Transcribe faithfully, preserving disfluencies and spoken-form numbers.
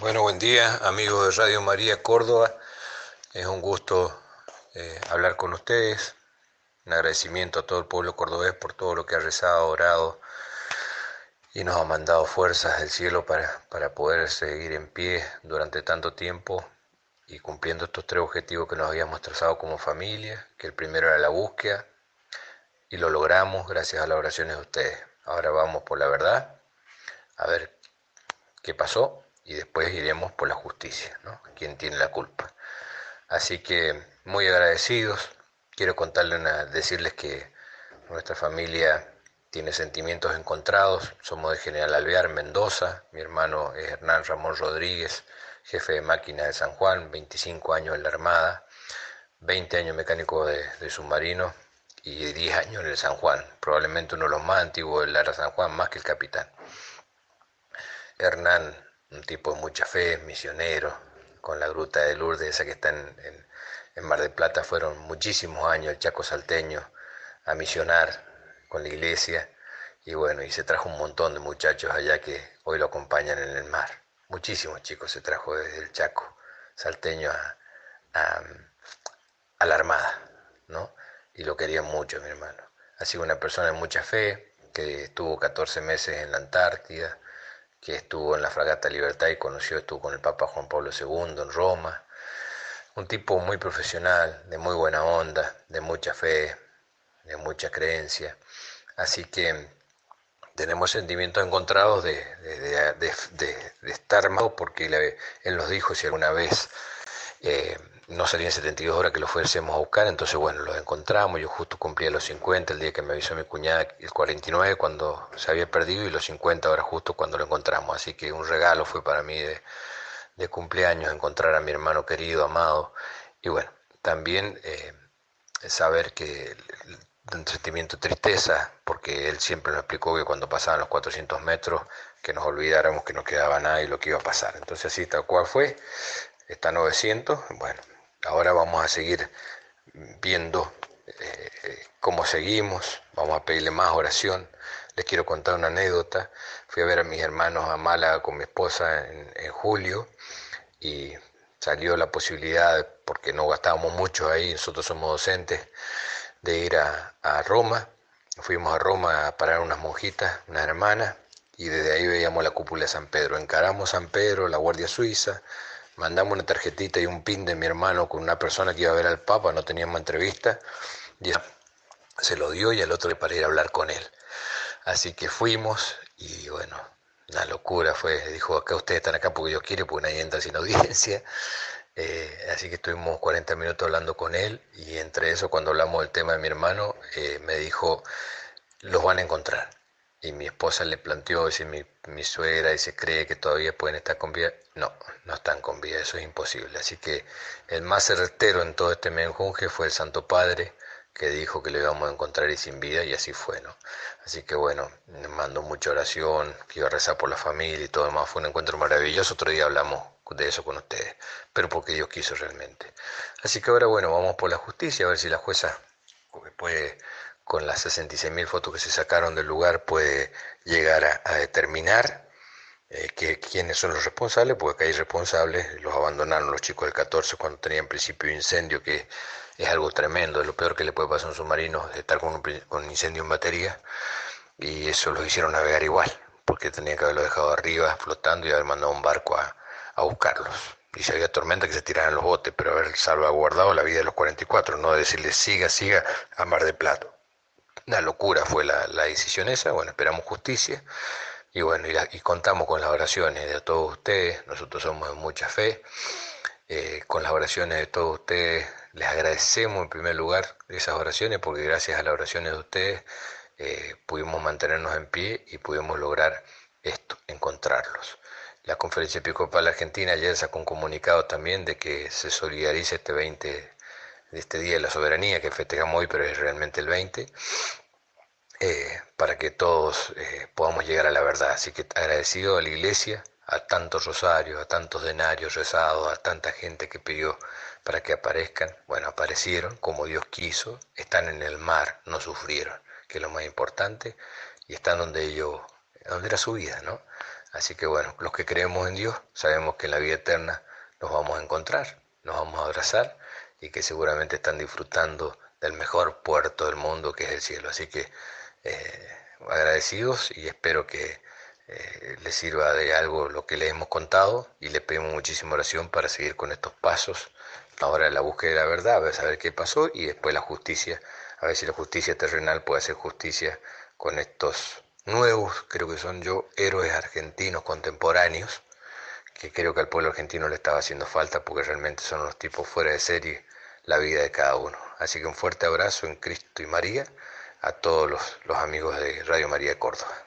Bueno, buen día, amigos de Radio María Córdoba. Es un gusto eh, hablar con ustedes. Un agradecimiento a todo el pueblo cordobés por todo lo que ha rezado, orado y nos ha mandado fuerzas del cielo para, para poder seguir en pie durante tanto tiempo y cumpliendo estos tres objetivos que nos habíamos trazado como familia, que el primero era la búsqueda, y lo logramos gracias a las oraciones de ustedes. Ahora vamos por la verdad, a ver qué pasó, y después iremos por la justicia, ¿no? ¿Quién tiene la culpa? Así que muy agradecidos. Quiero contarles una, decirles que nuestra familia tiene sentimientos encontrados. Somos de General Alvear, Mendoza. Mi hermano es Hernán Ramón Rodríguez, jefe de máquina de San Juan, veinticinco años en la Armada, veinte años mecánico de, de submarino y diez años en el San Juan. Probablemente uno de los más antiguos del Lara San Juan, más que el capitán. Hernán, un tipo de mucha fe, misionero, con la gruta de Lourdes, esa que está en, en, en Mar del Plata, fueron muchísimos años el Chaco salteño a misionar con la iglesia, y bueno, y se trajo un montón de muchachos allá que hoy lo acompañan en el mar. Muchísimos chicos se trajo desde el Chaco salteño a, a, a la Armada, ¿no? Y lo querían mucho, mi hermano. Ha sido una persona de mucha fe, que estuvo catorce meses en la Antártida, que estuvo en la fragata Libertad y conoció, estuvo con el Papa Juan Pablo segundo en Roma. Un tipo muy profesional, de muy buena onda, de mucha fe, de mucha creencia. Así que tenemos sentimientos encontrados de, de, de, de, de, de estar mal, porque él, él nos dijo si alguna vez eh, no salía en setenta y dos horas que lo fuésemos a buscar. Entonces bueno, lo encontramos. Yo justo cumplía los cincuenta el día que me avisó mi cuñada, el cuarenta y nueve cuando se había perdido, y los cincuenta ahora justo cuando lo encontramos. Así que un regalo fue para mí de, de cumpleaños encontrar a mi hermano querido, amado. Y bueno, también eh, saber que un sentimiento de tristeza, porque él siempre nos explicó que cuando pasaban los cuatrocientos metros que nos olvidáramos que no quedaba nada y lo que iba a pasar. Entonces así tal cual fue. Está novecientos. Bueno, ahora vamos a seguir viendo eh, cómo seguimos. Vamos a pedirle más oración. Les quiero contar una anécdota. Fui a ver a mis hermanos a Málaga con mi esposa en, en julio, y salió la posibilidad, porque no gastábamos mucho ahí, nosotros somos docentes, de ir a, a Roma. Fuimos a Roma a parar unas monjitas, unas hermanas, y desde ahí veíamos la cúpula de San Pedro. Encaramos San Pedro, la Guardia Suiza, mandamos una tarjetita y un pin de mi hermano con una persona que iba a ver al Papa, no teníamos entrevista, y se lo dio, y al otro día para ir a hablar con él. Así que fuimos, y bueno, una locura fue. Dijo: acá ustedes están acá porque yo quiero, porque nadie entra sin audiencia. Eh, así que estuvimos cuarenta minutos hablando con él, y entre eso, cuando hablamos del tema de mi hermano, eh, me dijo: los van a encontrar. Y mi esposa le planteó, dice, mi, mi suegra, y se cree que todavía pueden estar con vida. No, no están con vida, eso es imposible. Así que el más certero en todo este menjunje fue el Santo Padre, que dijo que lo íbamos a encontrar y sin vida, y así fue, ¿no? Así que bueno, me mandó mucha oración, que iba a rezar por la familia y todo demás. Fue un encuentro maravilloso. Otro día hablamos de eso con ustedes, pero porque Dios quiso realmente. Así que ahora, bueno, vamos por la justicia, a ver si la jueza puede, con las sesenta y seis mil fotos que se sacaron del lugar, puede llegar a, a determinar eh, que, quiénes son los responsables, porque acá hay responsables. Los abandonaron los chicos del catorce cuando tenían principio de incendio, que es algo tremendo. Es lo peor que le puede pasar a un submarino, estar con un, con un incendio en batería, y eso los hicieron navegar igual, porque tenían que haberlo dejado arriba flotando y haber mandado un barco a, a buscarlos. Y si había tormenta, que se tiraran los botes, pero haber salvaguardado la vida de los cuarenta y cuatro, no decirles siga, siga a Mar del Plata. Una locura fue la, la decisión esa. Bueno, esperamos justicia, y bueno, y, la, y contamos con las oraciones de todos ustedes. Nosotros somos de mucha fe. Eh, con las oraciones de todos ustedes les agradecemos en primer lugar esas oraciones, porque gracias a las oraciones de ustedes eh, pudimos mantenernos en pie y pudimos lograr esto, encontrarlos. La Conferencia Episcopal Argentina ayer sacó un comunicado también de que se solidariza este veinte de este Día de la Soberanía, que festejamos hoy, pero es realmente el veinte, eh, para que todos eh, podamos llegar a la verdad. Así que agradecido a la Iglesia, a tantos rosarios, a tantos denarios rezados, a tanta gente que pidió para que aparezcan. Bueno, aparecieron como Dios quiso, están en el mar, no sufrieron, que es lo más importante, y están donde ellos, donde era su vida, ¿no? Así que bueno, los que creemos en Dios sabemos que en la vida eterna nos vamos a encontrar, nos vamos a abrazar y que seguramente están disfrutando del mejor puerto del mundo que es el cielo. Así que eh, agradecidos y espero que eh, les sirva de algo lo que les hemos contado y les pedimos muchísima oración para seguir con estos pasos. Ahora la búsqueda de la verdad, a ver saber qué pasó y después la justicia, a ver si la justicia terrenal puede hacer justicia con estos nuevos, creo que son yo, héroes argentinos contemporáneos, que creo que al pueblo argentino le estaba haciendo falta porque realmente son unos tipos fuera de serie la vida de cada uno. Así que un fuerte abrazo en Cristo y María a todos los, los amigos de Radio María de Córdoba.